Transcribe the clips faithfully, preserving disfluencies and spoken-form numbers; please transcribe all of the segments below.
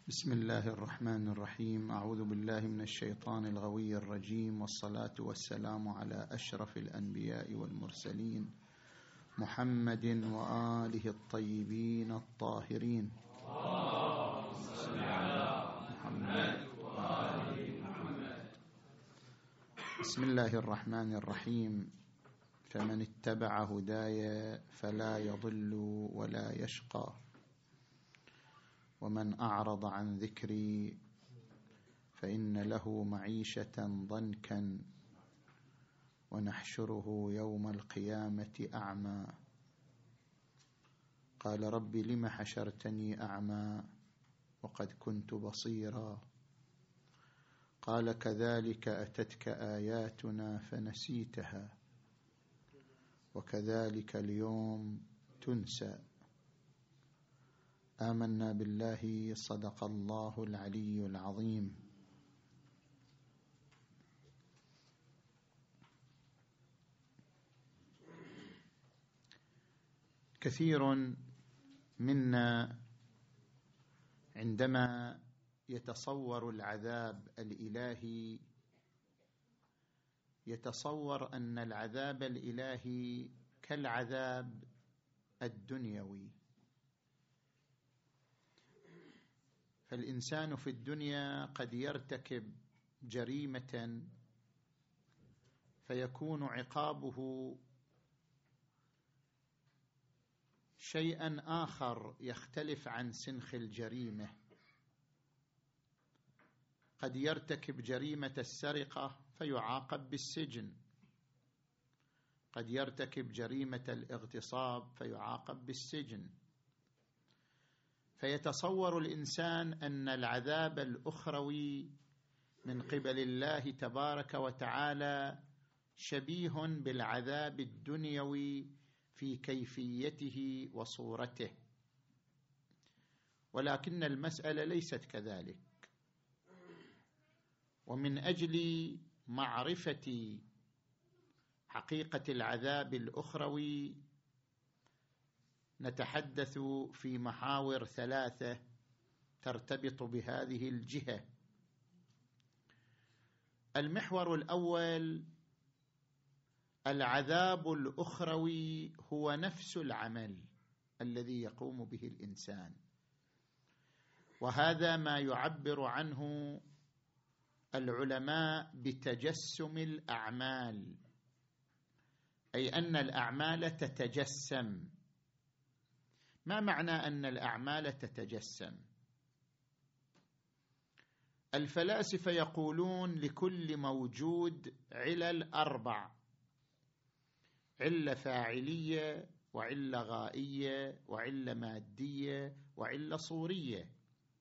بسم الله الرحمن الرحيم. أعوذ بالله من الشيطان الغوي الرجيم، والصلاة والسلام على أشرف الأنبياء والمرسلين محمد وآله الطيبين الطاهرين. اللهم صل على محمد وآل محمد. بسم الله الرحمن الرحيم. فمن اتبع هداي فلا يضل ولا يشقى، ومن أعرض عن ذكري فإن له معيشة ضنكا ونحشره يوم القيامة أعمى. قال رب لم حشرتني أعمى وقد كنت بصيرا. قال كذلك أتتك آياتنا فنسيتها وكذلك اليوم تنسى. آمنا بالله، صدق الله العلي العظيم. كثير منا عندما يتصور العذاب الإلهي يتصور أن العذاب الإلهي كالعذاب الدنيوي، فالإنسان في الدنيا قد يرتكب جريمة فيكون عقابه شيئا آخر يختلف عن سنخ الجريمة. قد يرتكب جريمة السرقة فيعاقب بالسجن، قد يرتكب جريمة الاغتصاب فيعاقب بالسجن. فيتصور الإنسان أن العذاب الأخروي من قبل الله تبارك وتعالى شبيه بالعذاب الدنيوي في كيفيته وصورته، ولكن المسألة ليست كذلك. ومن أجل معرفة حقيقة العذاب الأخروي نتحدث في محاور ثلاثة ترتبط بهذه الجهة. المحور الأول: العذاب الأخروي هو نفس العمل الذي يقوم به الإنسان، وهذا ما يعبر عنه العلماء بتجسم الأعمال، أي أن الأعمال تتجسم. ما معنى أن الأعمال تتجسم؟ الفلاسفة يقولون لكل موجود علل أربع: علة فاعلية، وعلة غائية، وعلة مادية، وعلة صورية.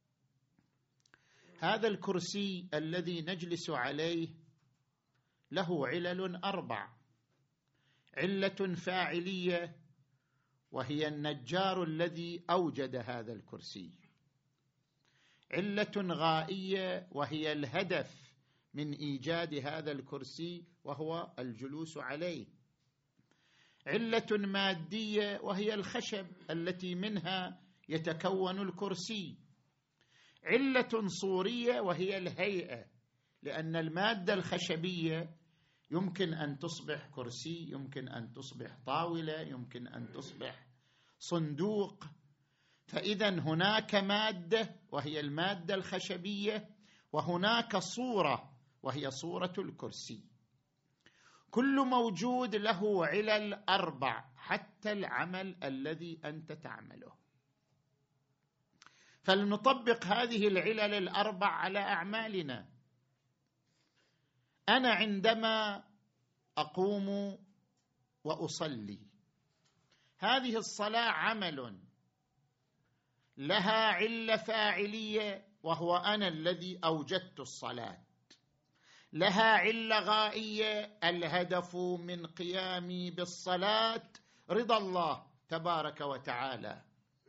هذا الكرسي الذي نجلس عليه له علل أربع: علة فاعلية وهي النجار الذي أوجد هذا الكرسي، علة غائية وهي الهدف من إيجاد هذا الكرسي وهو الجلوس عليه، علة مادية وهي الخشب التي منها يتكون الكرسي، علة صورية وهي الهيئة، لأن المادة الخشبية يمكن أن تصبح كرسي، يمكن أن تصبح طاولة، يمكن أن تصبح صندوق. فإذا هناك مادة وهي المادة الخشبية، وهناك صورة وهي صورة الكرسي. كل موجود له علل أربع حتى العمل الذي أنت تعمله. فلنطبق هذه العلل الأربع على أعمالنا. أنا عندما أقوم وأصلي، هذه الصلاة عمل لها علة فاعلية وهو أنا الذي أوجدت الصلاة، لها علة غائية الهدف من قيامي بالصلاة رضا الله تبارك وتعالى،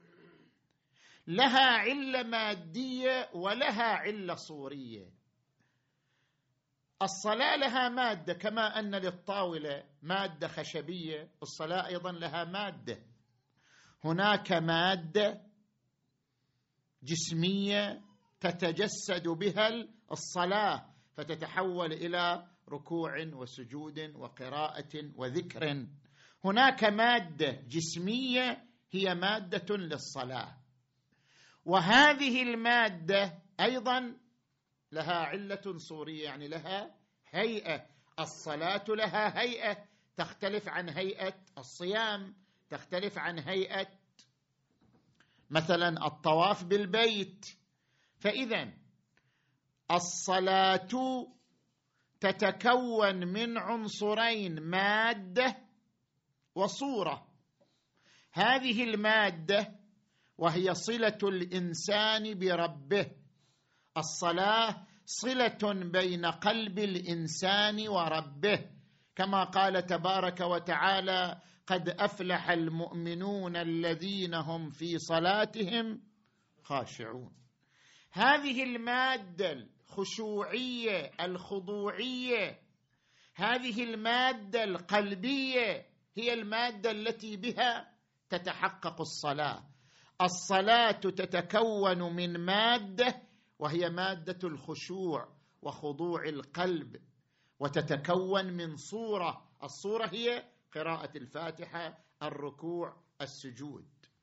لها علة مادية ولها علة صورية. الصلاة لها مادة، كما أن للطاولة مادة خشبية، الصلاة أيضا لها مادة. هناك مادة جسمية تتجسد بها الصلاة، فتتحول إلى ركوع وسجود وقراءة وذكر. هناك مادة جسمية هي مادة للصلاة، وهذه المادة أيضا لها علة صورية، يعني لها هيئة. الصلاة لها هيئة تختلف عن هيئة الصيام، تختلف عن هيئة مثلا الطواف بالبيت. فإذا الصلاة تتكون من عنصرين، مادة وصورة. هذه المادة وهي صلة الإنسان بربه. الصلاة صلة بين قلب الإنسان وربه، كما قال تبارك وتعالى: قد أفلح المؤمنون الذين هم في صلاتهم خاشعون. هذه المادة الخشوعية الخضوعية، هذه المادة القلبية، هي المادة التي بها تتحقق الصلاة. الصلاة تتكون من مادة وهي مادة الخشوع وخضوع القلب، وتتكون من صورة. الصورة هي قراءة الفاتحة، الركوع، السجود.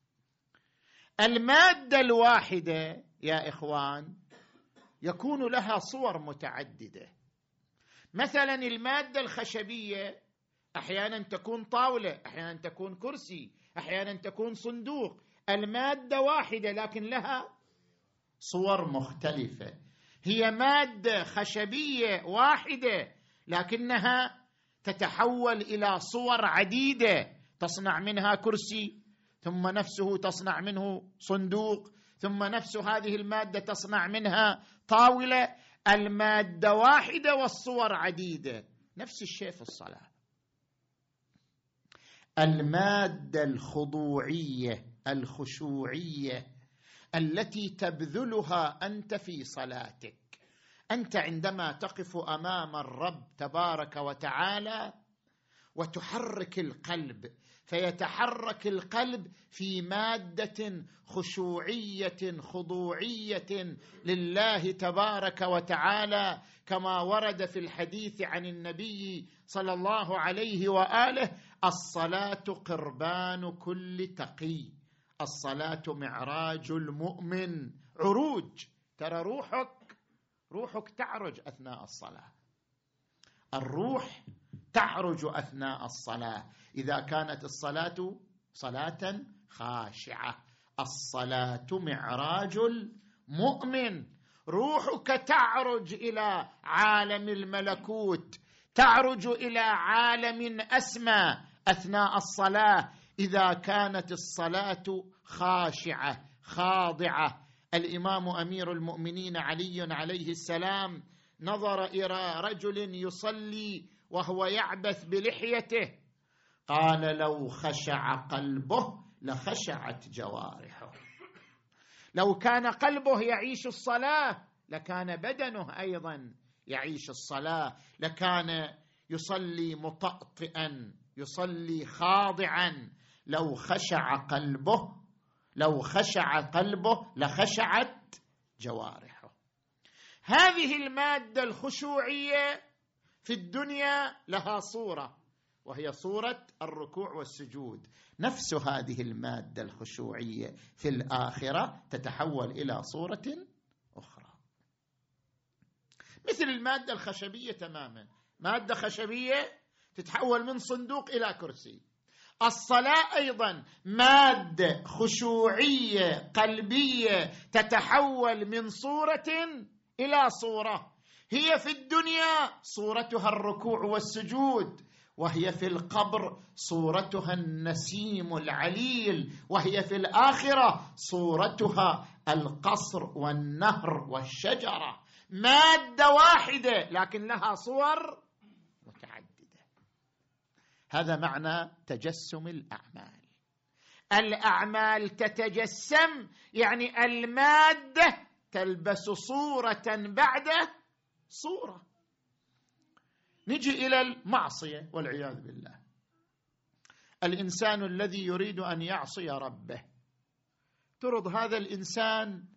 المادة الواحدة يا إخوان يكون لها صور متعددة. مثلا المادة الخشبية أحيانا تكون طاولة، أحيانا تكون كرسي، أحيانا تكون صندوق. المادة واحدة لكن لها صور مختلفة. هي مادة خشبية واحدة لكنها تتحول إلى صور عديدة، تصنع منها كرسي، ثم نفسه تصنع منه صندوق، ثم نفس هذه المادة تصنع منها طاولة. المادة واحدة والصور عديدة. نفس الشيء في الصلاة. المادة الخضوعية الخشوعية التي تبذلها أنت في صلاتك. أنت عندما تقف أمام الرب تبارك وتعالى وتحرك القلب، فيتحرك القلب في مادة خشوعية خضوعية لله تبارك وتعالى، كما ورد في الحديث عن النبي صلى الله عليه وآله: الصلاة قربان كل تقي. الصلاة معراج المؤمن. عروج، ترى روحك روحك تعرج أثناء الصلاة. الروح تعرج أثناء الصلاة إذا كانت الصلاة صلاة خاشعة. الصلاة معراج المؤمن. روحك تعرج إلى عالم الملكوت، تعرج إلى عالم أسمى أثناء الصلاة إذا كانت الصلاة خاشعة خاضعة. الإمام أمير المؤمنين علي عليه السلام نظر إلى رجل يصلي وهو يعبث بلحيته، قال: لو خشع قلبه لخشعت جوارحه. لو كان قلبه يعيش الصلاة لكان بدنه أيضا يعيش الصلاة، لكان يصلي مطأطئا، يصلي خاضعا. لو خشع قلبه لو خشع قلبه لخشعت جوارحه. هذه المادة الخشوعية في الدنيا لها صورة، وهي صورة الركوع والسجود. نفس هذه المادة الخشوعية في الآخرة تتحول إلى صورة أخرى، مثل المادة الخشبية تماما. مادة خشبية تتحول من صندوق إلى كرسي. الصلاة أيضا مادة خشوعية قلبية تتحول من صورة إلى صورة. هي في الدنيا صورتها الركوع والسجود، وهي في القبر صورتها النسيم العليل، وهي في الآخرة صورتها القصر والنهر والشجرة. مادة واحدة لكن لها صور متعددة. هذا معنى تجسم الأعمال. الأعمال تتجسم، يعني المادة تلبس صورة بعد صورة. نجي إلى المعصية والعياذ بالله. الإنسان الذي يريد أن يعصي ربه، ترض هذا الإنسان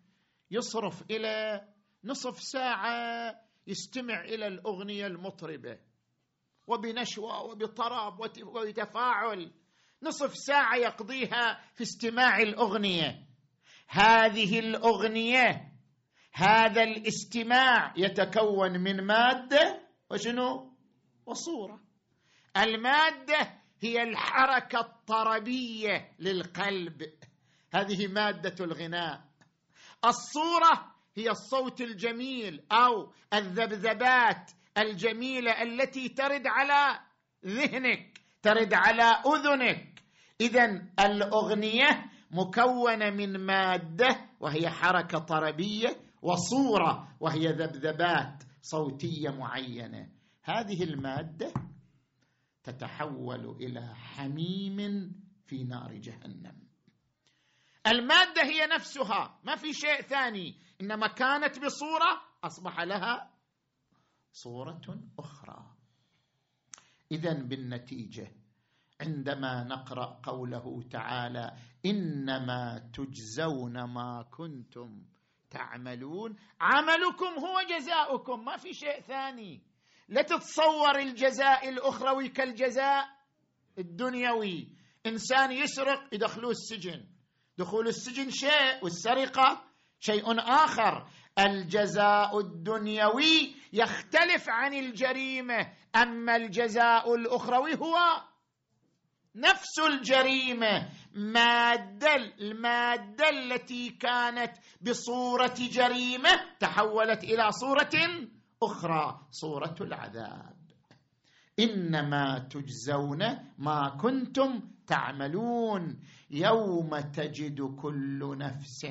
يصرف إلى نصف ساعة يستمع إلى الأغنية المطربة وبنشوة وبطرب وتفاعل، نصف ساعة يقضيها في استماع الأغنية. هذه الأغنية، هذا الاستماع يتكون من مادة وشنو؟ وصورة. المادة هي الحركة الطربية للقلب، هذه مادة الغناء. الصورة هي الصوت الجميل أو الذبذبات الجميلة التي ترد على ذهنك، ترد على أذنك. إذن الأغنية مكونة من مادة وهي حركة طربية، وصورة وهي ذبذبات صوتية معينة. هذه المادة تتحول إلى حميم في نار جهنم. المادة هي نفسها، ما في شيء ثاني، إنما كانت بصورة أصبح لها صورة أخرى. إذن بالنتيجة عندما نقرأ قوله تعالى إنما تجزون ما كنتم تعملون، عملكم هو جزاؤكم، ما في شيء ثاني. لا تتصور الجزاء الأخروي كالجزاء الدنيوي. إنسان يسرق يدخلوه السجن، دخول السجن شيء والسرقة شيء آخر. الجزاء الدنيوي يختلف عن الجريمة، أما الجزاء الأخروي هو نفس الجريمة. مادة المادة التي كانت بصورة جريمة تحولت إلى صورة أخرى، صورة العذاب. إنما تجزون ما كنتم تعملون يوم تجد كل نفس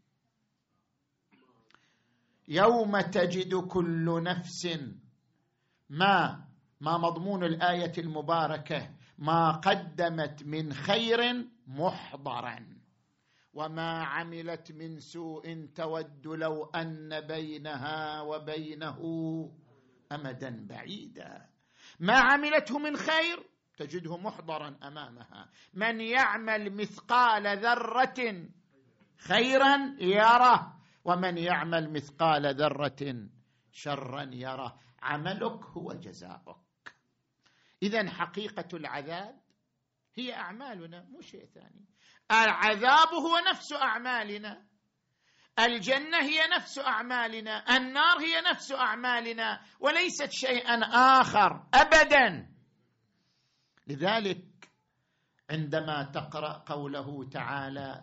يوم تجد كل نفس ما ما مضمون الآية المباركة؟ ما قدمت من خير محضرا وما عملت من سوء تود لو أن بينها وبينه أمدا بعيدا. ما عملته من خير تجده محضرا أمامها. من يعمل مثقال ذرة خيرا يره ومن يعمل مثقال ذرة شرا يره. عملك هو جزاؤك. إذن حقيقة العذاب هي أعمالنا، مو شيء ثاني. العذاب هو نفس أعمالنا، الجنة هي نفس أعمالنا، النار هي نفس أعمالنا، وليست شيئا آخر أبدا. لذلك عندما تقرأ قوله تعالى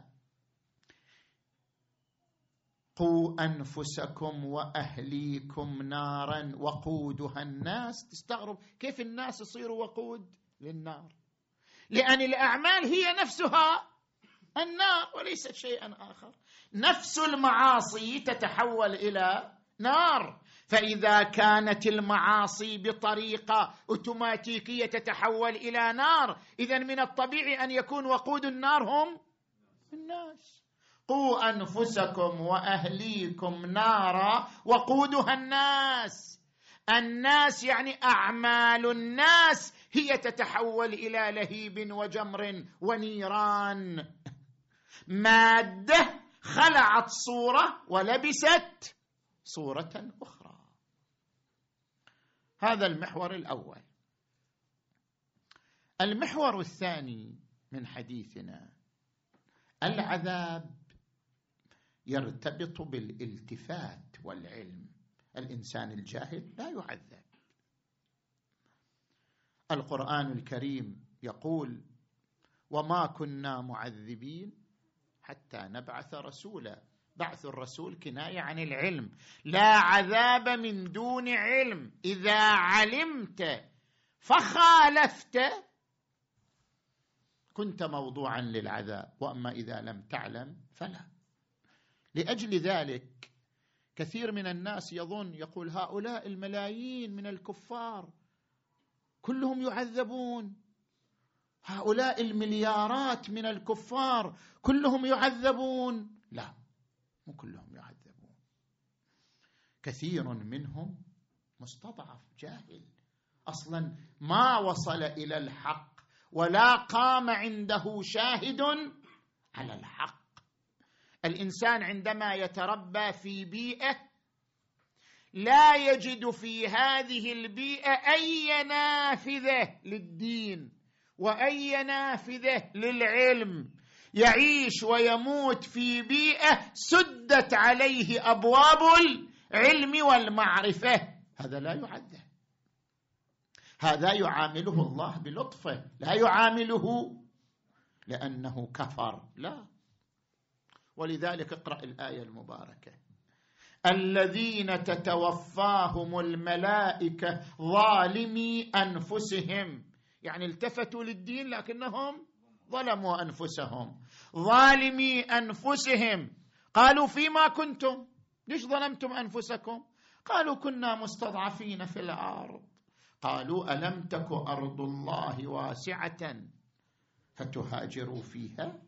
قوا أنفسكم وأهليكم نارا وقودها الناس، تستغرب كيف الناس يصيروا وقود للنار، لأن الأعمال هي نفسها النار وليست شيئا آخر. نفس المعاصي تتحول إلى نار، فإذا كانت المعاصي بطريقة أوتوماتيكية تتحول إلى نار، إذن من الطبيعي أن يكون وقود النار هم الناس. قوا أنفسكم وأهليكم نارا وقودها الناس. الناس يعني أعمال الناس هي تتحول إلى لهيب وجمر ونيران. مادة خلعت صورة ولبست صورة أخرى. هذا المحور الأول. المحور الثاني من حديثنا، العذاب يرتبط بالالتفات والعلم. الإنسان الجاهل لا يعذب. القرآن الكريم يقول وما كنا معذبين حتى نبعث رسولا. بعث الرسول كناية عن العلم. لا عذاب من دون علم. إذا علمت فخالفت كنت موضوعا للعذاب، وأما إذا لم تعلم فلا. لأجل ذلك كثير من الناس يظن يقول هؤلاء الملايين من الكفار كلهم يعذبون، هؤلاء المليارات من الكفار كلهم يعذبون. لا، مو كلهم يعذبون. كثير منهم مستضعف جاهل، أصلا ما وصل إلى الحق ولا قام عنده شاهد على الحق. الإنسان عندما يتربى في بيئة لا يجد في هذه البيئة أي نافذة للدين وأي نافذة للعلم، يعيش ويموت في بيئة سدت عليه أبواب العلم والمعرفة، هذا لا يعذب، هذا يعامله الله بلطفه، لا يعامله لأنه كفر، لا. ولذلك اقرأ الآية المباركة: الذين تتوفاهم الملائكة ظالمي أنفسهم، يعني التفتوا للدين لكنهم ظلموا أنفسهم. ظالمي أنفسهم، قالوا فيما كنتم، ليش ظلمتم أنفسكم؟ قالوا كنا مستضعفين في الأرض. قالوا ألم تك أرض الله واسعة فتهاجروا فيها،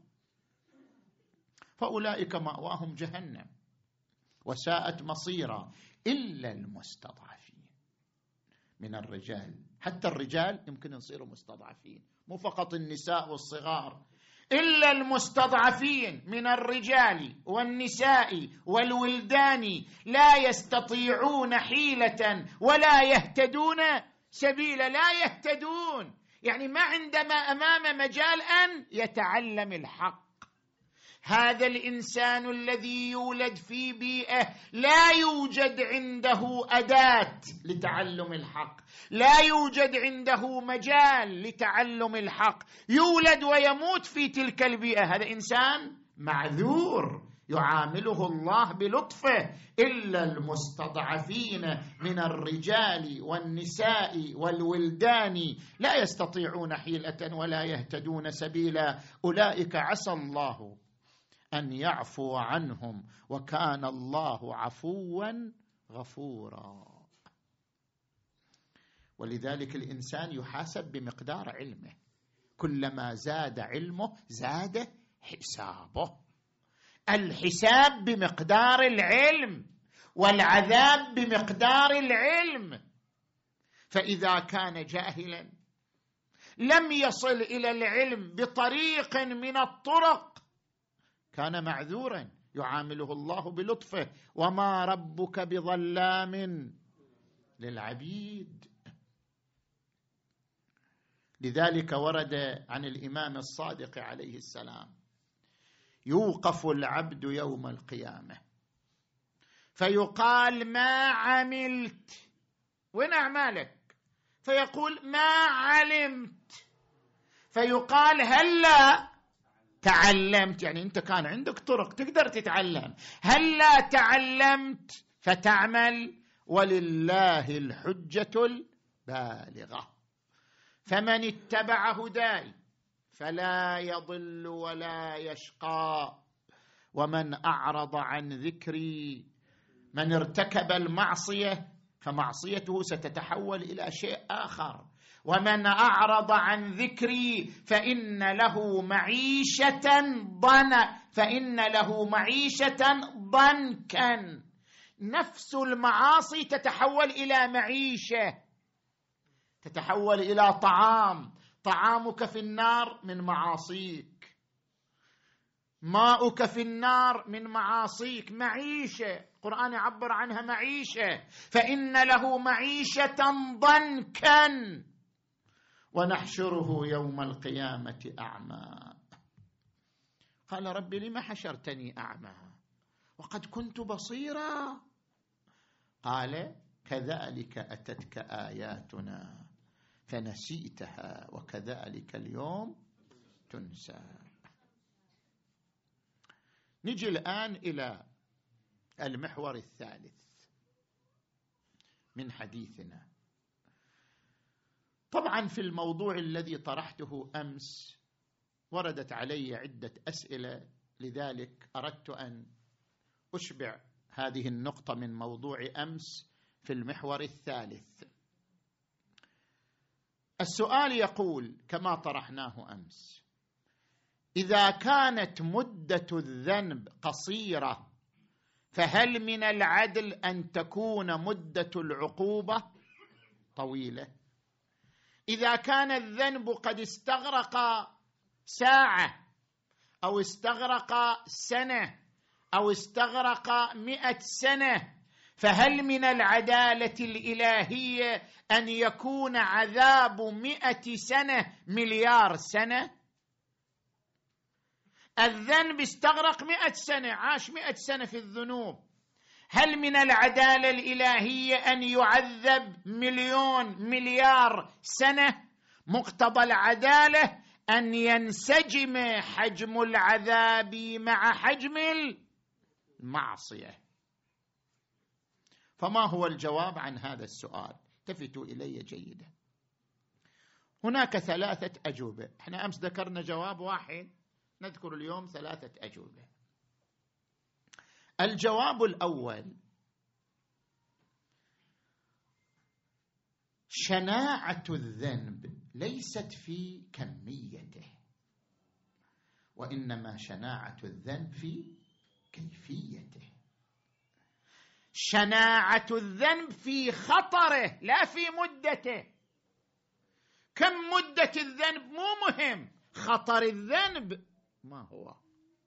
فأولئك مأواهم جهنم وساءت مصيرا إلا المستضعفين من الرجال. حتى الرجال يمكن يصيروا مستضعفين، مو فقط النساء والصغار، إلا المستضعفين من الرجال والنساء والولدان لا يستطيعون حيلة ولا يهتدون سبيلا. لا يهتدون يعني ما عندما أمام مجال أن يتعلم الحق. هذا الإنسان الذي يولد في بيئة لا يوجد عنده أداة لتعلم الحق، لا يوجد عنده مجال لتعلم الحق، يولد ويموت في تلك البيئة، هذا إنسان معذور يعامله الله بلطفه. إلا المستضعفين من الرجال والنساء والولدان لا يستطيعون حيلة ولا يهتدون سبيلا، أولئك عسى الله أن يعفو عنهم وكان الله عفوا غفورا. ولذلك الإنسان يحاسب بمقدار علمه، كلما زاد علمه زاد حسابه. الحساب بمقدار العلم والعذاب بمقدار العلم. فإذا كان جاهلا لم يصل إلى العلم بطريق من الطرق كان معذورا يعامله الله بلطفه، وما ربك بظلام للعبيد. لذلك ورد عن الإمام الصادق عليه السلام: يوقف العبد يوم القيامة فيقال ما عملت، وين أعمالك؟ فيقول ما علمت، فيقال هلا تعلمت، يعني أنت كان عندك طرق تقدر تتعلم، هلا تعلمت فتعمل، ولله الحجة البالغة. فمن اتبع هداي فلا يضل ولا يشقى، ومن أعرض عن ذكري، من ارتكب المعصية فمعصيته ستتحول إلى شيء آخر، ومن أعرض عن ذكري فإن له معيشة ضنكا، فإن له معيشة ضنكا. نفس المعاصي تتحول إلى معيشة، تتحول إلى طعام، طعامك في النار من معاصيك، ماؤك في النار من معاصيك، معيشة. القرآن يعبر عنها معيشة، فإن له معيشة ضنكا ونحشره يوم القيامة أعمى. قال رب لما حشرتني أعمى وقد كنت بصيرا؟ قال كذلك أتتك آياتنا فنسيتها وكذلك اليوم تنسى. نجي الآن إلى المحور الثالث من حديثنا. طبعا في الموضوع الذي طرحته أمس وردت علي عدة أسئلة، لذلك أردت أن أشبع هذه النقطة من موضوع أمس في المحور الثالث. السؤال يقول كما طرحناه أمس: إذا كانت مدة الذنب قصيرة فهل من العدل أن تكون مدة العقوبة طويلة؟ إذا كان الذنب قد استغرق ساعة أو استغرق سنة أو استغرق مئة سنة، فهل من العدالة الإلهية أن يكون عذاب مئة سنة مليار سنة؟ الذنب استغرق مئة سنة، عاش مئة سنة في الذنوب، هل من العدالة الإلهية أن يعذب مليون مليار سنة؟ مقتضى العدالة أن ينسجم حجم العذاب مع حجم المعصية. فما هو الجواب عن هذا السؤال؟ التفتوا إلي جيدا. هناك ثلاثة أجوبة، احنا أمس ذكرنا جواب واحد، نذكر اليوم ثلاثة أجوبة. الجواب الأول: شناعة الذنب ليست في كميته، وإنما شناعة الذنب في كيفيته. شناعة الذنب في خطره لا في مدته. كم مدة الذنب مو مهم، خطر الذنب ما هو.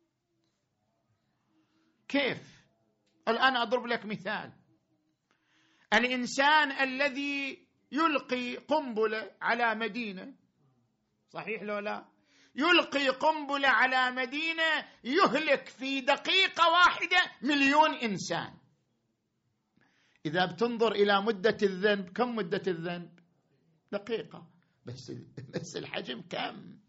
كيف؟ الآن أضرب لك مثال. الإنسان الذي يلقي قنبلة على مدينة، صحيح لو لا؟ يلقي قنبلة على مدينة يهلك في دقيقة واحدة مليون إنسان. إذا بتنظر إلى مدة الذنب، كم مدة الذنب؟ دقيقة، بس بس الحجم كم؟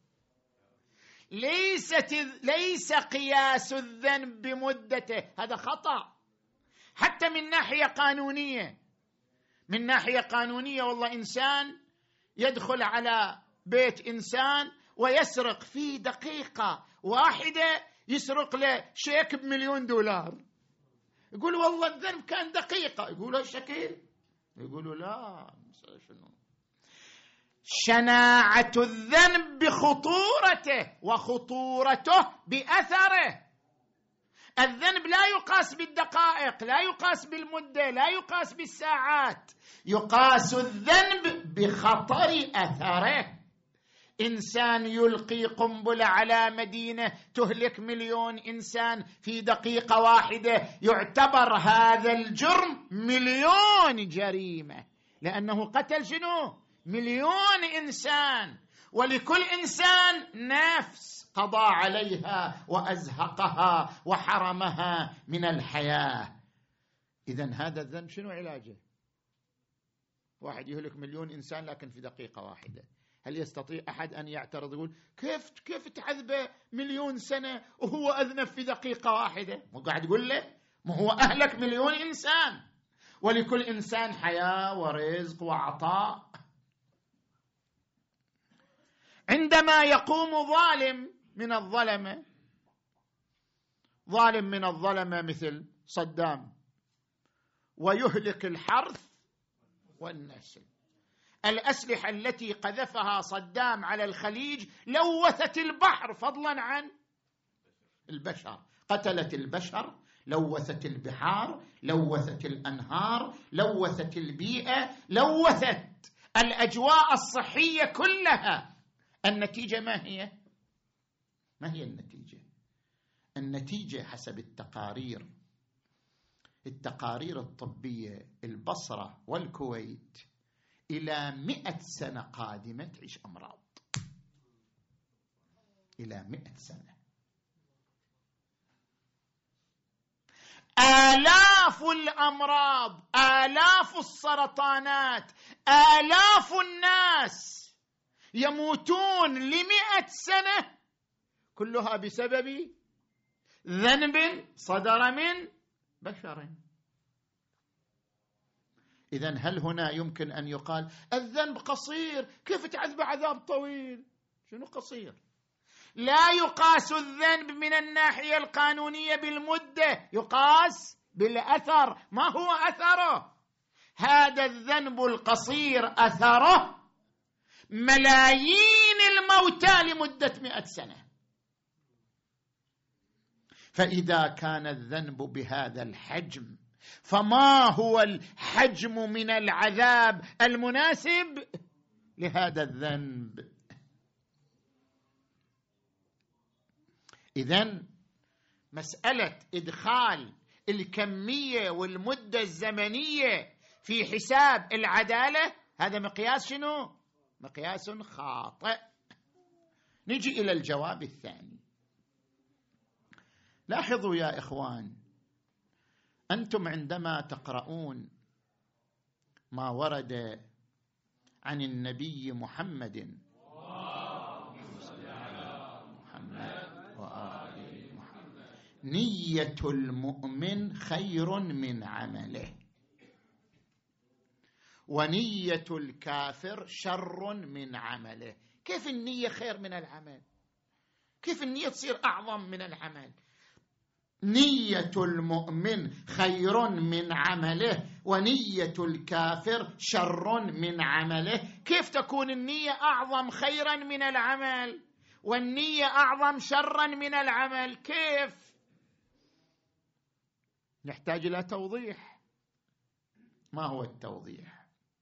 ليست ليس قياس الذنب بمدته، هذا خطأ حتى من ناحية قانونية. من ناحية قانونية والله إنسان يدخل على بيت إنسان ويسرق في دقيقة واحدة، يسرق له شيك بمليون دولار، يقول والله الذنب كان دقيقة، يقولوا الشكل، يقولوا لا، شنو؟ شناعة الذنب بخطورته، وخطورته بأثره. الذنب لا يقاس بالدقائق، لا يقاس بالمدة، لا يقاس بالساعات، يقاس الذنب بخطر أثره. إنسان يلقي قنبلة على مدينة تهلك مليون إنسان في دقيقة واحدة، يعتبر هذا الجرم مليون جريمة، لأنه قتل شنو؟ مليون إنسان، ولكل إنسان نفس قضى عليها وأزهقها وحرمها من الحياة. إذن هذا الذنب شنو علاجه؟ واحد يهلك مليون إنسان لكن في دقيقة واحدة. هل يستطيع أحد أن يعترض يقول كيف كيف تعذبه مليون سنة وهو أذنب في دقيقة واحدة؟ مو قاعد يقول له ما هو أهلك مليون إنسان، ولكل إنسان حياة ورزق وعطاء. عندما يقوم ظالم من الظلمة، ظالم من الظلمة مثل صدام، ويهلك الحرث والنسل، الأسلحة التي قذفها صدام على الخليج لوثت البحر فضلا عن البشر، قتلت البشر، لوثت البحار، لوثت الأنهار، لوثت البيئة، لوثت الأجواء الصحية كلها. النتيجة ما هي؟ ما هي النتيجة؟ النتيجة حسب التقارير التقارير الطبية، البصرة والكويت إلى مئة سنة قادمة تعيش أمراض، إلى مئة سنة. آلاف الأمراض، آلاف السرطانات، آلاف الناس يموتون لمئة سنة، كلها بسبب ذنب صدر من بشر. إذن هل هنا يمكن أن يقال الذنب قصير، كيف تعذب عذاب طويل؟ شنو قصير؟ لا يقاس الذنب من الناحية القانونية بالمدة، يقاس بالأثر. ما هو أثره؟ هذا الذنب القصير أثره ملايين الموتى لمدة مئة سنة. فإذا كان الذنب بهذا الحجم، فما هو الحجم من العذاب المناسب لهذا الذنب؟ إذن مسألة إدخال الكمية والمدة الزمنية في حساب العدالة هذا مقياس شنو؟ مقياس خاطئ. نجي إلى الجواب الثاني. لاحظوا يا إخوان، أنتم عندما تقرؤون ما ورد عن النبي محمد محمد وآل محمد، نية المؤمن خير من عمله، ونية الكافر شر من عمله. كيف النية خير من العمل؟ كيف النية تصير أعظم من العمل؟ نية المؤمن خير من عمله ونية الكافر شر من عمله. كيف تكون النية أعظم خيرا من العمل والنية أعظم شرا من العمل؟ كيف؟ نحتاج إلى توضيح. ما هو التوضيح؟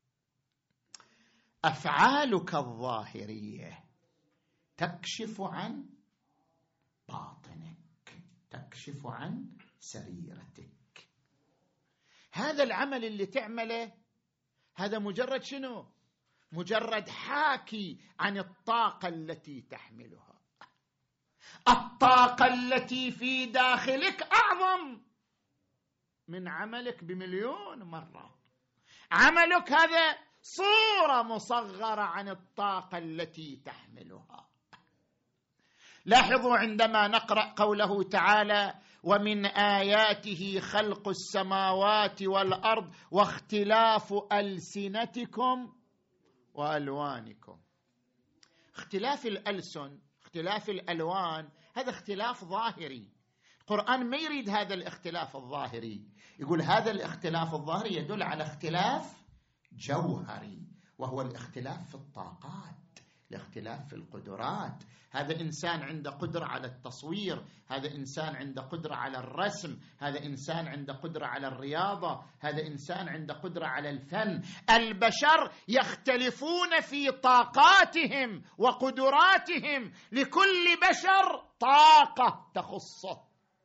أفعالك الظاهرية تكشف عن باطنك، تكشف عن سريرتك. هذا العمل اللي تعمله هذا مجرد شنو؟ مجرد حاكي عن الطاقة التي تحملها. الطاقة التي في داخلك أعظم من عملك بمليون مرة. عملك هذا صورة مصغرة عن الطاقة التي تحملها. لاحظوا عندما نقرأ قوله تعالى: ومن آياته خلق السماوات والأرض واختلاف ألسنتكم وألوانكم. اختلاف الألسن، اختلاف الألوان، هذا اختلاف ظاهري. القرآن ما يريد هذا الاختلاف الظاهري، يقول هذا الاختلاف الظاهري يدل على اختلاف جوهري، وهو الاختلاف في الطاقات، الاختلاف في القدرات. هذا إنسان عنده قدرة على التصوير، هذا إنسان عنده قدرة على الرسم، هذا إنسان عنده قدرة على الرياضة، هذا إنسان عنده قدرة على الفن. البشر يختلفون في طاقاتهم وقدراتهم، لكل بشر طاقة تخصه.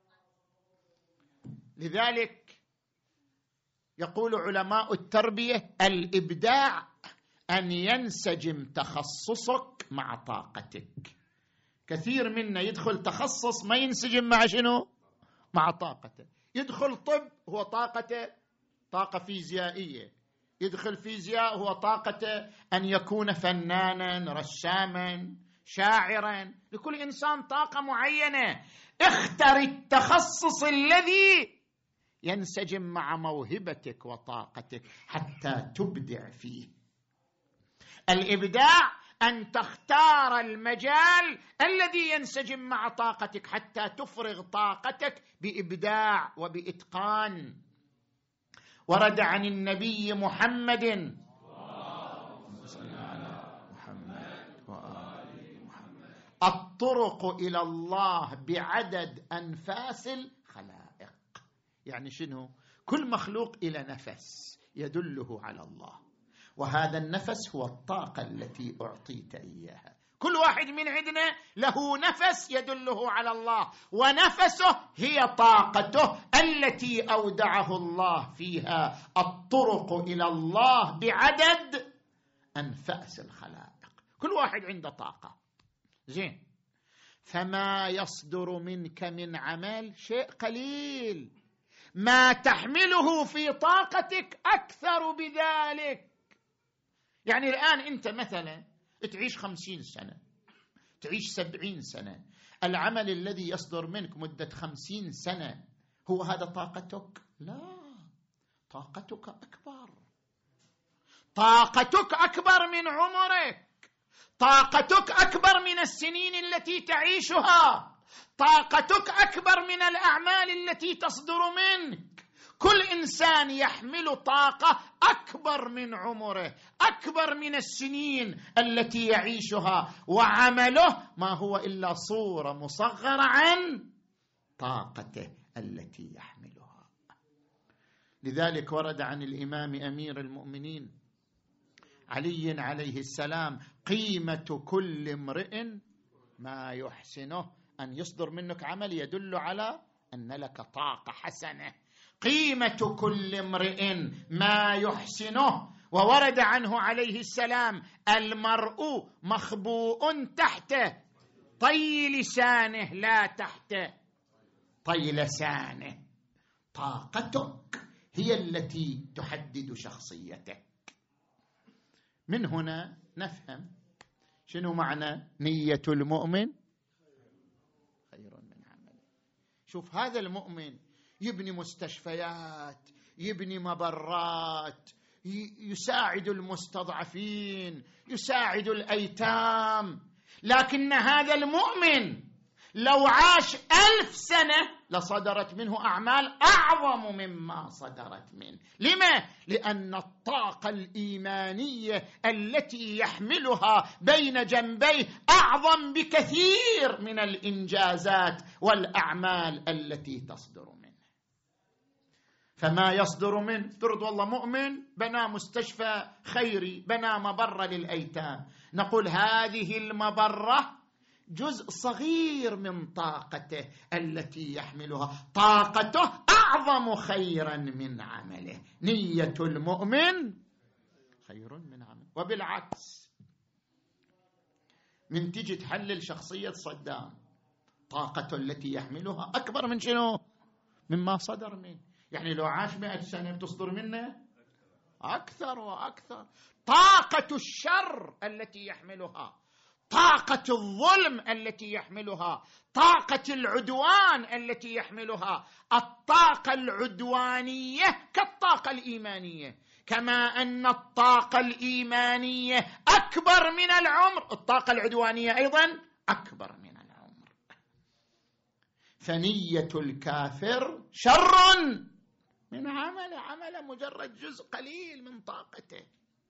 لذلك يقول علماء التربية: الإبداع أن ينسجم تخصصك مع طاقتك. كثير منا يدخل تخصص ما ينسجم مع شنو؟ مع طاقته. يدخل طب هو طاقته طاقة فيزيائية، يدخل فيزياء هو طاقته أن يكون فنانا رساما شاعرا. لكل إنسان طاقة معينة. اختر التخصص الذي ينسجم مع موهبتك وطاقتك حتى تبدع فيه. الإبداع أن تختار المجال الذي ينسجم مع طاقتك حتى تفرغ طاقتك بإبداع وبإتقان. ورد عن النبي محمد محمد وآل محمد: الطرق إلى الله بعدد أنفاس الخلائق. يعني شنو؟ كل مخلوق إلى نفس يدله على الله، وهذا النفس هو الطاقة التي أعطيت إياها. كل واحد من عندنا له نفس يدله على الله، ونفسه هي طاقته التي أودعه الله فيها. الطرق إلى الله بعدد أنفاس الخلائق. كل واحد عنده طاقة. زين، فما يصدر منك من عمل شيء قليل، ما تحمله في طاقتك أكثر بذلك. يعني الآن أنت مثلا تعيش خمسين سنة، تعيش سبعين سنة، العمل الذي يصدر منك مدة خمسين سنة هو هذا طاقتك؟ لا، طاقتك أكبر. طاقتك أكبر من عمرك، طاقتك أكبر من السنين التي تعيشها، طاقتك أكبر من الأعمال التي تصدر منك. كل إنسان يحمل طاقة أكبر من عمره، أكبر من السنين التي يعيشها، وعمله ما هو إلا صورة مصغرة عن طاقته التي يحملها. لذلك ورد عن الإمام أمير المؤمنين علي عليه السلام: قيمة كل امرئ ما يحسنه. أن يصدر منك عمل يدل على أن لك طاقة حسنة. قيمة كل امرئ ما يحسنه، وورد عنه عليه السلام: المرء مخبوء تحت طي لسانه لا تحت طي لسانه. طاقتك هي التي تحدد شخصيتك. من هنا نفهم شنو معنى نية المؤمن خير من عمله. شوف، هذا المؤمن يبني مستشفيات، يبني مبرات، يساعد المستضعفين، يساعد الأيتام، لكن هذا المؤمن لو عاش ألف سنة لصدرت منه أعمال أعظم مما صدرت منه. لما؟ لأن الطاقة الإيمانية التي يحملها بين جنبيه أعظم بكثير من الإنجازات والأعمال التي تصدر منه. فما يصدر منه، ترد والله مؤمن بنى مستشفى خيري، بنى مبرة للأيتام، نقول هذه المبرة جزء صغير من طاقته التي يحملها. طاقته أعظم خيرا من عمله. نية المؤمن خير من عمله. وبالعكس، من تجي تحلل شخصية صدام، طاقته التي يحملها أكبر من شنو؟ مما صدر منه. يعني لو عاش مئة سنة بتصدر منه أكثر وأكثر. طاقة الشر التي يحملها، طاقة الظلم التي يحملها، طاقة العدوان التي يحملها. الطاقة العدوانية كالطاقة الإيمانية، كما أن الطاقة الإيمانية أكبر من العمر، الطاقة العدوانية أيضا أكبر من العمر. فنية الكافر شر من عمل، عمل مجرد جزء قليل من طاقته.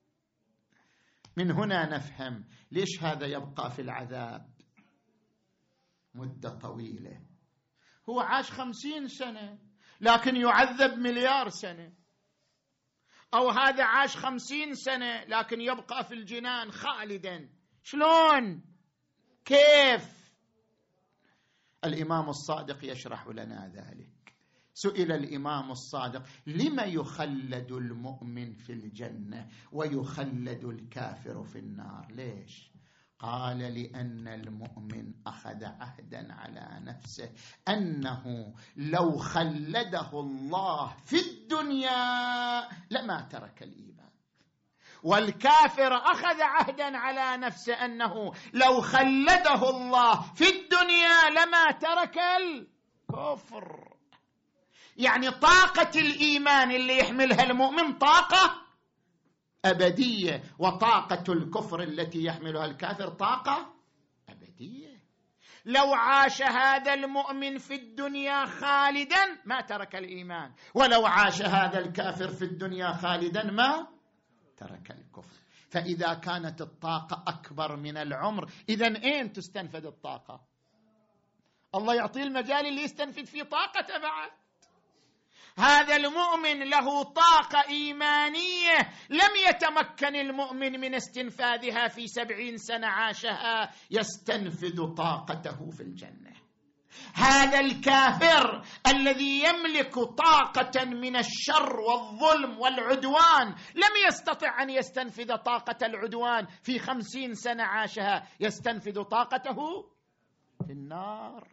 من هنا نفهم ليش هذا يبقى في العذاب مدة طويلة. هو عاش خمسين سنة لكن يعذب مليار سنة، أو هذا عاش خمسين سنة لكن يبقى في الجنان خالدا. شلون؟ كيف؟ الإمام الصادق يشرح لنا ذلك. سئل الإمام الصادق: لما يخلد المؤمن في الجنة ويخلد الكافر في النار؟ ليش؟ قال: لأن المؤمن أخذ عهدا على نفسه أنه لو خلده الله في الدنيا لما ترك الإيمان، والكافر أخذ عهدا على نفسه أنه لو خلده الله في الدنيا لما ترك الكفر. يعني طاقة الإيمان اللي يحملها المؤمن طاقة أبدية، وطاقة الكفر التي يحملها الكافر طاقة أبدية. لو عاش هذا المؤمن في الدنيا خالدا ما ترك الإيمان، ولو عاش هذا الكافر في الدنيا خالدا ما ترك الكفر. فإذا كانت الطاقة أكبر من العمر، إذن أين تستنفذ الطاقة؟ الله يعطيه المجال اللي يستنفذ فيه طاقته بعد. هذا المؤمن له طاقة إيمانية لم يتمكن المؤمن من استنفاذها في سبعين سنة عاشها، يستنفذ طاقته في الجنة. هذا الكافر الذي يملك طاقة من الشر والظلم والعدوان لم يستطع أن يستنفذ طاقة العدوان في خمسين سنة عاشها، يستنفذ طاقته في النار.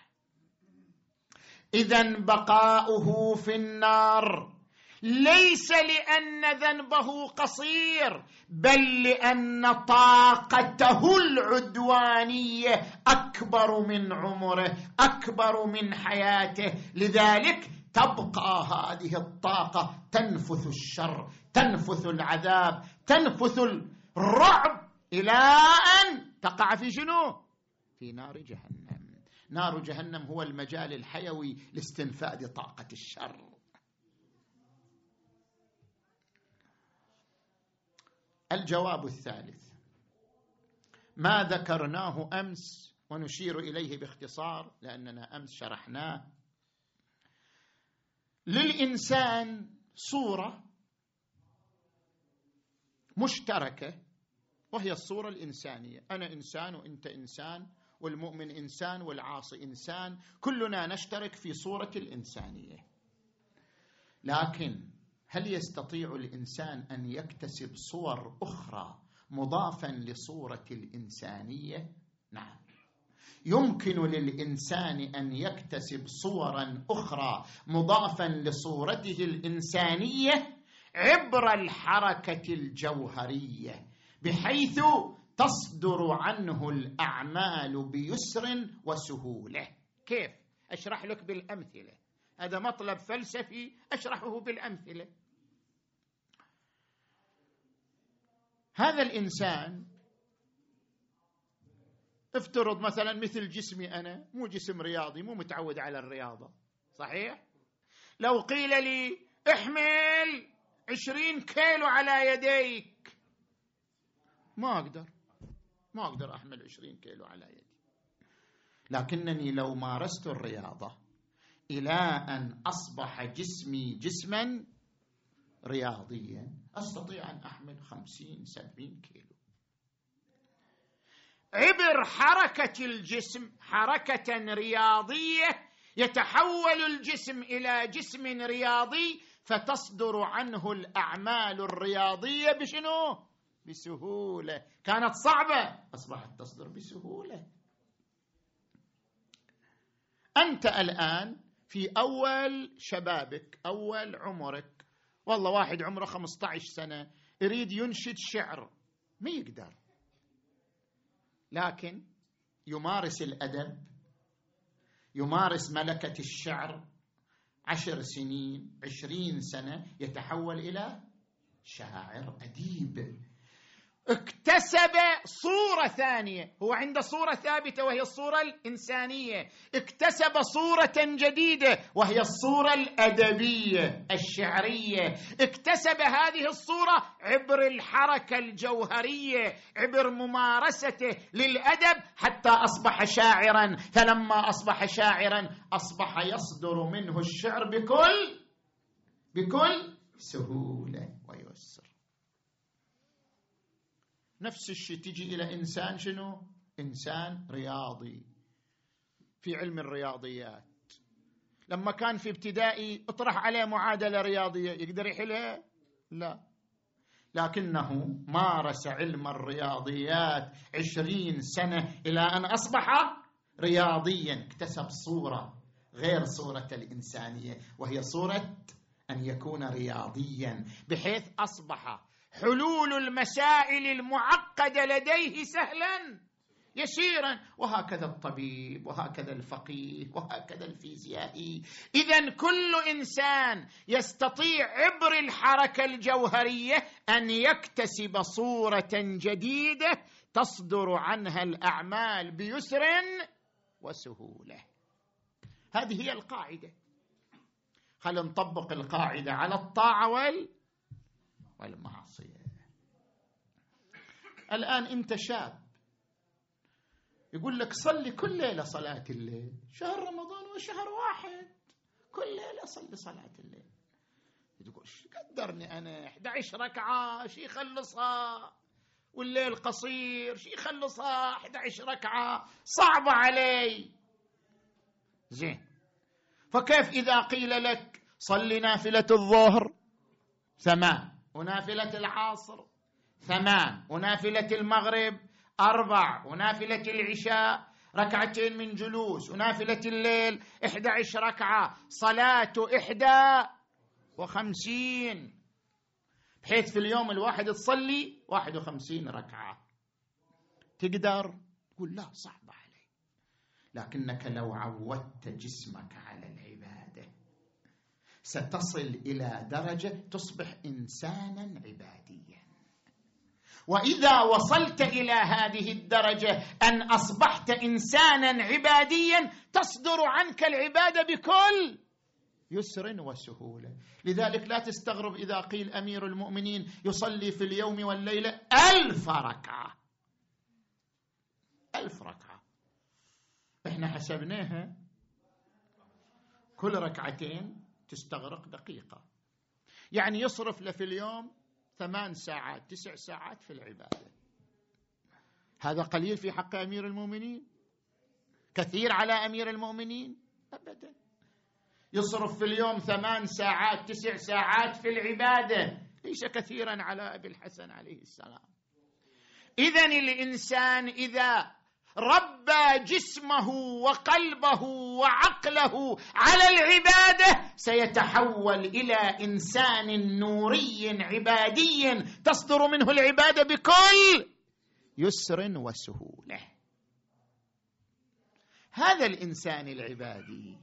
إذن بقاؤه في النار ليس لأن ذنبه قصير، بل لأن طاقته العدوانية أكبر من عمره، أكبر من حياته. لذلك تبقى هذه الطاقة تنفث الشر، تنفث العذاب، تنفث الرعب، إلى أن تقع في شنو؟ في نار جهنم. نار جهنم هو المجال الحيوي لاستنفاذ طاقة الشر. الجواب الثالث ما ذكرناه أمس ونشير إليه باختصار لأننا أمس شرحناه. للإنسان صورة مشتركة وهي الصورة الإنسانية. أنا إنسان وإنت إنسان، والمؤمن إنسان والعاصي إنسان، كلنا نشترك في صورة الإنسانية. لكن هل يستطيع الإنسان أن يكتسب صور أخرى مضافا لصورة الإنسانية؟ نعم، يمكن للإنسان أن يكتسب صورا أخرى مضافا لصورته الإنسانية عبر الحركة الجوهرية، بحيث تصدر عنه الأعمال بيسر وسهولة. كيف؟ أشرح لك بالأمثلة، هذا مطلب فلسفي أشرحه بالأمثلة. هذا الإنسان افترض مثلا مثل جسمي أنا، مو جسم رياضي، مو متعود على الرياضة، صحيح؟ لو قيل لي احمل عشرين كيلو على يديك، ما أقدر ما أقدر أحمل عشرين كيلو على يدي. لكنني لو مارست الرياضة إلى أن أصبح جسمي جسما رياضيا أستطيع أن أحمل خمسين سبعين كيلو. عبر حركة الجسم حركة رياضية يتحول الجسم إلى جسم رياضي، فتصدر عنه الأعمال الرياضية بشنو؟ بسهولة. كانت صعبة أصبحت تصدر بسهولة. أنت الآن في أول شبابك، أول عمرك، والله واحد عمره خمسة عشر سنة يريد ينشد شعر، ما يقدر، لكن يمارس الأدب، يمارس ملكة الشعر عشر سنين عشرين سنة، يتحول إلى شاعر أديب. اكتسب صورة ثانية، هو عنده صورة ثابتة وهي الصورة الإنسانية، اكتسب صورة جديدة وهي الصورة الأدبية الشعرية. اكتسب هذه الصورة عبر الحركة الجوهرية، عبر ممارسته للأدب، حتى أصبح شاعرا. فلما أصبح شاعرا أصبح يصدر منه الشعر بكل بكل سهولة ويسر. نفس الشيء تجي إلى إنسان شنو؟ إنسان رياضي في علم الرياضيات، لما كان في ابتدائي اطرح عليه معادلة رياضية يقدر يحلها؟ لا، لكنه مارس علم الرياضيات عشرين سنة إلى أن أصبح رياضيا، اكتسب صورة غير صورة الإنسانية، وهي صورة أن يكون رياضيا، بحيث أصبح حلول المسائل المعقدة لديه سهلا يسيرا. وهكذا الطبيب، وهكذا الفقيه، وهكذا الفيزيائي. إذن كل إنسان يستطيع عبر الحركة الجوهرية أن يكتسب صورة جديدة تصدر عنها الأعمال بيسر وسهولة. هذه هي القاعدة. خلينا نطبق القاعدة على الطاعة وال والمعصية. الآن أنت شاب، يقول لك صلي كل ليلة صلاة الليل، شهر رمضان وشهر واحد كل ليلة صلي صلاة الليل. تقول قدرني أنا إحدى عشرة ركعة شي يخلصها، والليل قصير شي يخلصها إحدى عشرة ركعة، صعبة علي. زين، فكيف إذا قيل لك صلي نافلة الظهر ثمان، ونافلة العصر ثمان، ونافلة المغرب أربع، ونافلة العشاء ركعتين من جلوس، ونافلة الليل إحدى عشر ركعة، صلاة إحدى وخمسين، بحيث في اليوم الواحد تصلي واحد وخمسين ركعة. تقدر؟ تقول لا، صعب علي. لكنك لو عودت جسمك على العبادة ستصل إلى درجة تصبح إنسانا عباديا. وإذا وصلت إلى هذه الدرجة أن أصبحت إنسانا عباديا تصدر عنك العبادة بكل يسر وسهولة. لذلك لا تستغرب إذا قيل أمير المؤمنين يصلي في اليوم والليلة ألف ركعة. ألف ركعة إحنا حسبناها كل ركعتين تستغرق دقيقة، يعني يصرف له في اليوم ثمان ساعات تسع ساعات في العبادة. هذا قليل في حق أمير المؤمنين؟ كثير على أمير المؤمنين؟ أبدا. يصرف في اليوم ثمان ساعات تسع ساعات في العبادة، ليس كثيرا على أبي الحسن عليه السلام. إذن الإنسان إذا ربى جسمه وقلبه وعقله على العبادة سيتحول إلى إنسان نوري عبادي تصدر منه العبادة بكل يسر وسهولة. هذا الإنسان العبادي.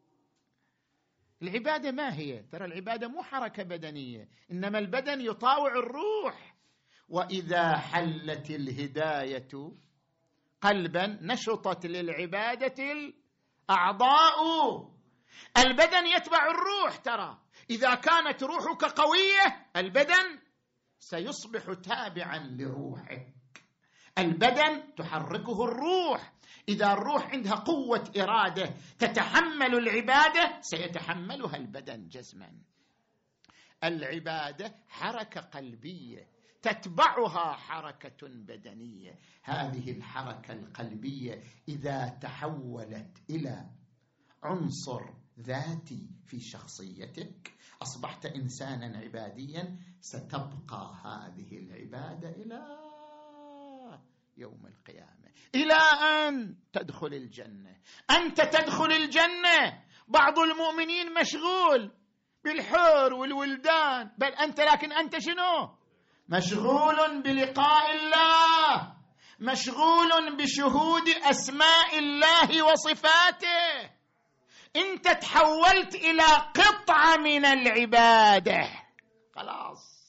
العبادة ما هي؟ ترى العبادة مو حركة بدنية، إنما البدن يطاوع الروح. وإذا حلت الهداية قلبا نشطت للعبادة الأعضاء. البدن يتبع الروح. ترى إذا كانت روحك قوية البدن سيصبح تابعا لروحك. البدن تحركه الروح. إذا الروح عندها قوة إرادة تتحمل العبادة سيتحملها البدن جزما. العبادة حركة قلبية تتبعها حركة بدنية. هذه الحركة القلبية إذا تحولت إلى عنصر ذاتي في شخصيتك أصبحت إنسانا عباديا، ستبقى هذه العبادة إلى يوم القيامة، إلى أن تدخل الجنة. أنت تدخل الجنة، بعض المؤمنين مشغول بالحور والولدان، بل أنت لكن أنت شنو؟ مشغول بلقاء الله، مشغول بشهود أسماء الله وصفاته. أنت تحولت إلى قطعة من العبادة، خلاص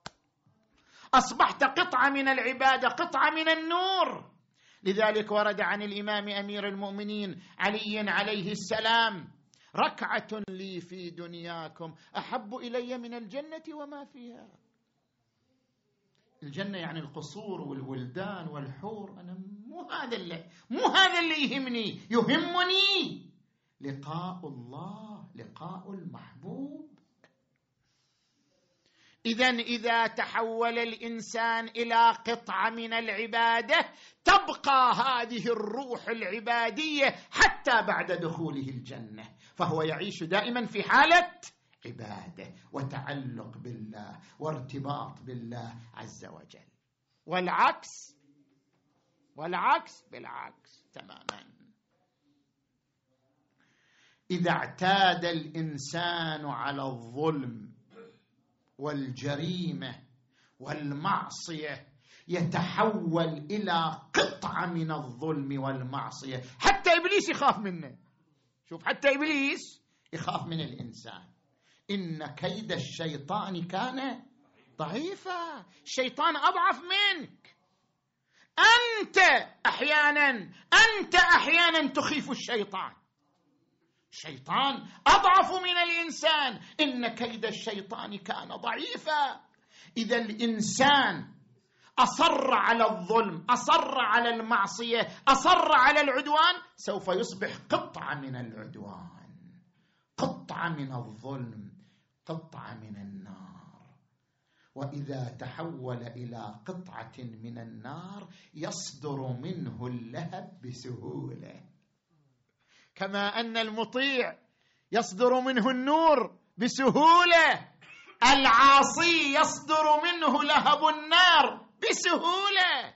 أصبحت قطعة من العبادة، قطعة من النور. لذلك ورد عن الإمام أمير المؤمنين علي عليه السلام: ركعة لي في دنياكم أحب إلي من الجنة وما فيها. الجنة يعني القصور والولدان والحور، أنا مو هذا اللي مو هذا اللي يهمني، يهمني لقاء الله، لقاء المحبوب. إذن إذا تحول الإنسان إلى قطعة من العبادة تبقى هذه الروح العبادية حتى بعد دخوله الجنة، فهو يعيش دائما في حالة عبادة وتعلق بالله وارتباط بالله عز وجل. والعكس والعكس بالعكس تماما. إذا اعتاد الإنسان على الظلم والجريمة والمعصية يتحول إلى قطعة من الظلم والمعصية. حتى إبليس يخاف منه. شوف، حتى إبليس يخاف من الإنسان. إن كيد الشيطان كان ضعيفا. الشيطان أضعف منك. أنت أحيانا أنت أحيانا تخيف الشيطان. الشيطان أضعف من الإنسان. إن كيد الشيطان كان ضعيفا. إذا الإنسان أصر على الظلم، أصر على المعصية، أصر على العدوان، سوف يصبح قطعة من العدوان، قطعة من الظلم، قطعة من النار. وإذا تحول إلى قطعة من النار يصدر منه اللهب بسهولة، كما أن المطيع يصدر منه النور بسهولة، العاصي يصدر منه لهب النار بسهولة.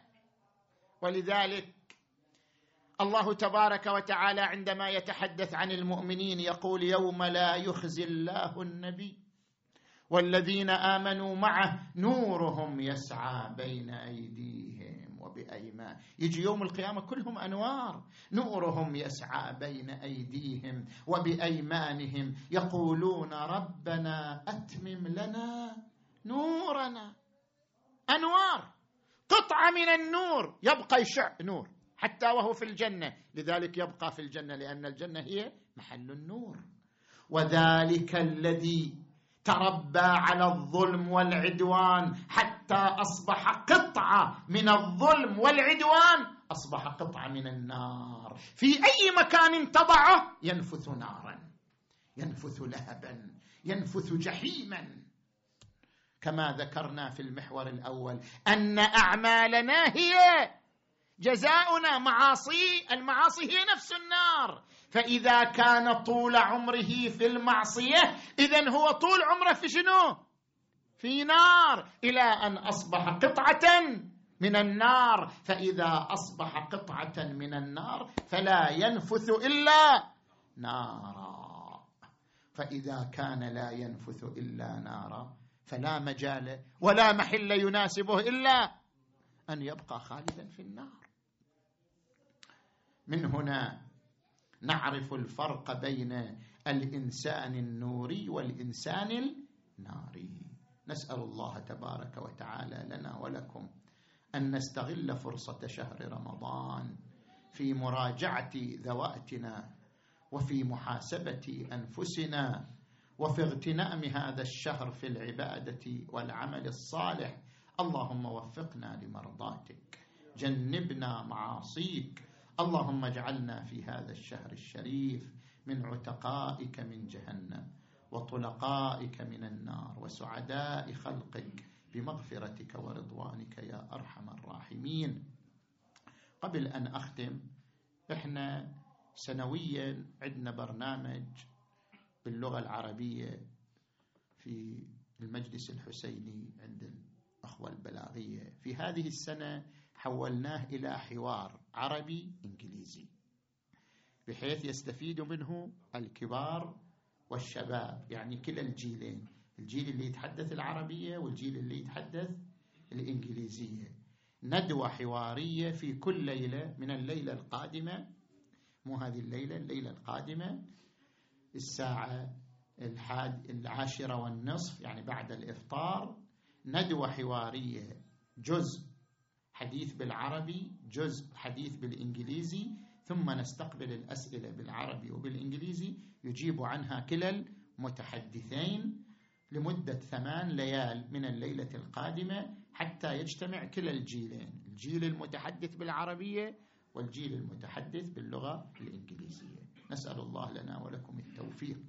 ولذلك الله تبارك وتعالى عندما يتحدث عن المؤمنين يقول: يوم لا يخزي الله النبي والذين آمنوا معه نورهم يسعى بين أيديهم وبأيمان. يجي يوم القيامة كلهم أنوار، نورهم يسعى بين أيديهم وبأيمانهم يقولون ربنا أتمم لنا نورنا. أنوار، قطعة من النور يبقى يشع نور حتى وهو في الجنة. لذلك يبقى في الجنة لأن الجنة هي محل النور. وذلك الذي تربى على الظلم والعدوان حتى أصبح قطعة من الظلم والعدوان أصبح قطعة من النار. في أي مكان تضعه ينفث نارا، ينفث لهبا، ينفث جحيما. كما ذكرنا في المحور الأول أن أعمالنا هي جزاؤنا معاصي، المعاصي هي نفس النار. فإذا كان طول عمره في المعصية إذن هو طول عمره في شنو؟ في نار، إلى أن أصبح قطعة من النار. فإذا أصبح قطعة من النار فلا ينفث إلا نارا. فإذا كان لا ينفث إلا نارا فلا مجال ولا محل يناسبه إلا أن يبقى خالدا في النار. من هنا نعرف الفرق بين الإنسان النوري والإنسان الناري. نسأل الله تبارك وتعالى لنا ولكم أن نستغل فرصة شهر رمضان في مراجعة ذواتنا وفي محاسبة أنفسنا وفي اغتنام هذا الشهر في العبادة والعمل الصالح. اللهم وفقنا لمرضاتك، جنبنا معاصيك. اللهم اجعلنا في هذا الشهر الشريف من عتقائك من جهنم وطلقائك من النار وسعداء خلقك بمغفرتك ورضوانك يا أرحم الراحمين. قبل أن أختم، إحنا سنويا عندنا برنامج باللغة العربية في المجلس الحسيني عند الأخوة البلاغية. في هذه السنة حولناه إلى حوار عربي إنجليزي بحيث يستفيد منه الكبار والشباب، يعني كلا الجيلين، الجيل اللي يتحدث العربية والجيل اللي يتحدث الإنجليزية. ندوة حوارية في كل ليلة من الليلة القادمة، مو هذه الليلة، الليلة القادمة الساعة الحاد العاشرة والنصف، يعني بعد الإفطار، ندوة حوارية، جزء حديث بالعربي جزء حديث بالإنجليزي، ثم نستقبل الأسئلة بالعربي وبالإنجليزي يجيب عنها كلا المتحدثين لمدة ثمان ليال من الليلة القادمة حتى يجتمع كلا الجيلين، الجيل المتحدث بالعربية والجيل المتحدث باللغة الإنجليزية. نسأل الله لنا ولكم التوفيق.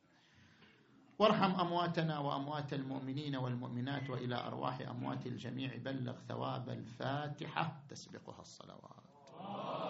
وارحم أمواتنا وأموات المؤمنين والمؤمنات، وإلى أرواح أموات الجميع بلغ ثواب الفاتحة تسبقها الصلوات.